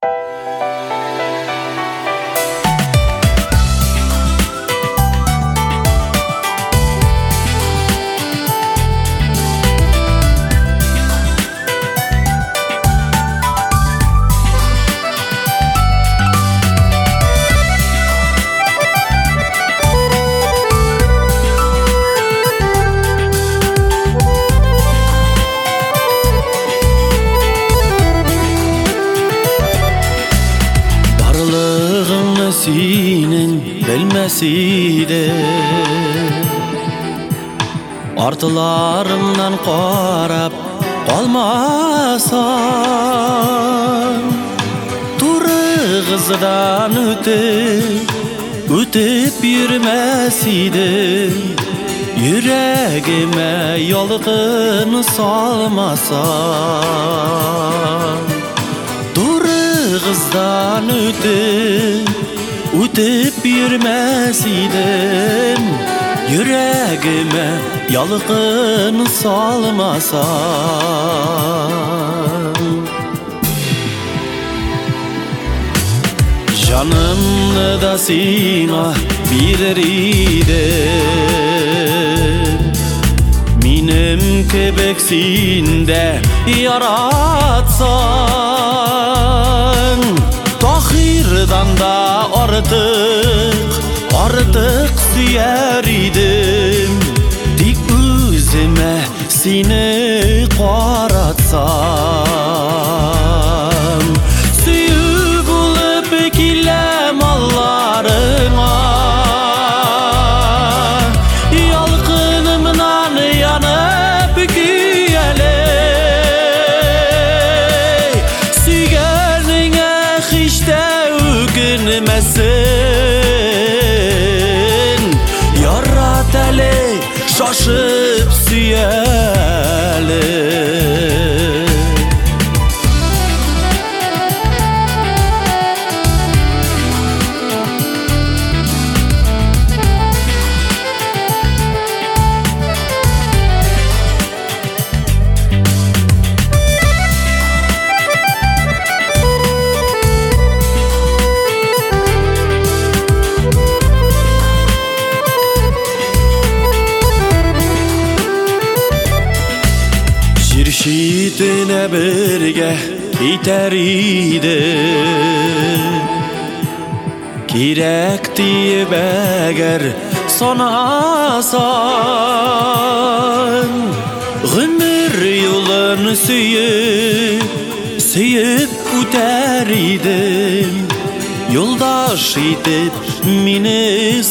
Senin bilmesiydi Artılarımdan qarab qalmasan Turğızdan ötüp yürümesiydim Yüreğime yolğunu salmasan Turğızdan ötüp yürümesiydim Yüreğime yalgın salmasan Canımı da sana verirdim Benim kebeksinde yaratsan Tahirdan da artık süyer idim Dik üzüme seni qaratsam Süyüp ılıp kilem allarıma Yalqınımdan yanıp güyeley Süygenine hiç de ökünmesin Yarat eli şaşıp süyeli Şitine birge biter idi Kirekti beger sonasan Gümür yolunu süyüp öter idim Yoldaş edip meni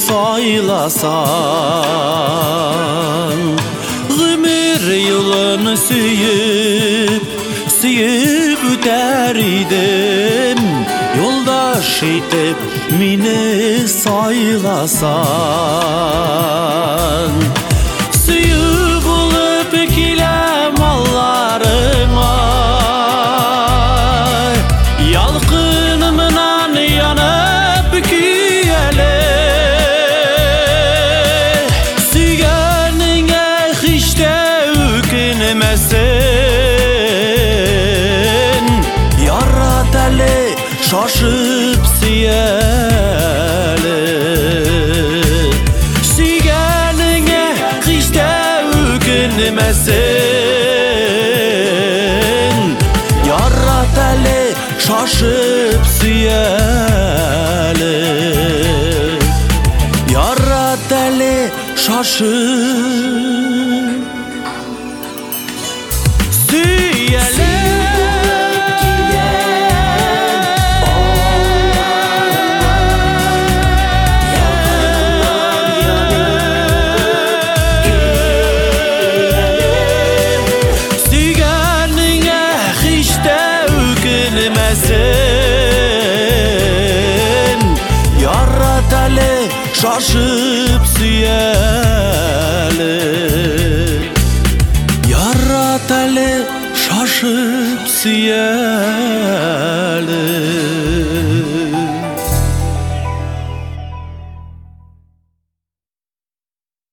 saylasan Gümür yolunu süyüp öter idim Yoldaş edip meni saylasan Süyüp ılıp kilem allarıma Yalqınımdan yanıp güyeley Süygenine hiç de ökünmesin Yarat eli şaşıp süyeli Süygenine hiç de ökünmesin Yarat eli şaşıp süyeli Yarat eli şaşıp süyeli Yarat eli şaşıp süyeli Yarat eli şaşıp süyeli